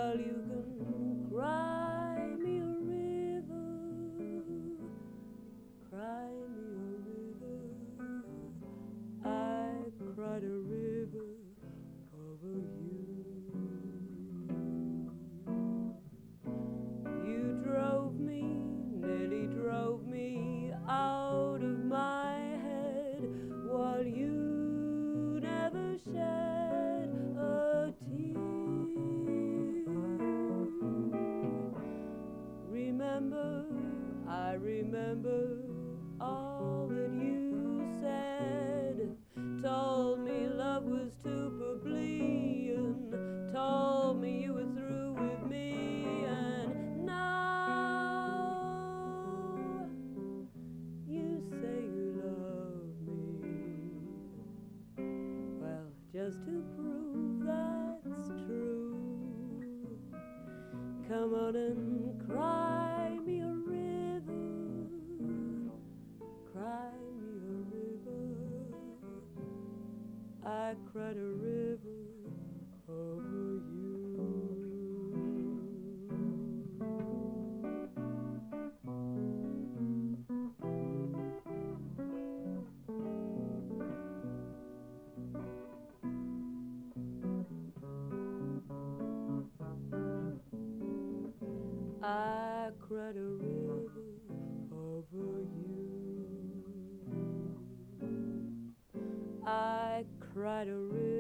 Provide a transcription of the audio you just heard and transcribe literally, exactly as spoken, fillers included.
Well, you can cry me a river, cry me a river. I cried a river over you. You drove me, nearly drove me out of my head, while you never shed a tear. Remember, I remember all that you said, told me love was too plebeian, told me you were through with me, and now you say you love me. Well, just to prove that's true, come on and cry me a river, cry me a river. I cried a river over you. I cried a river over you. I cried a river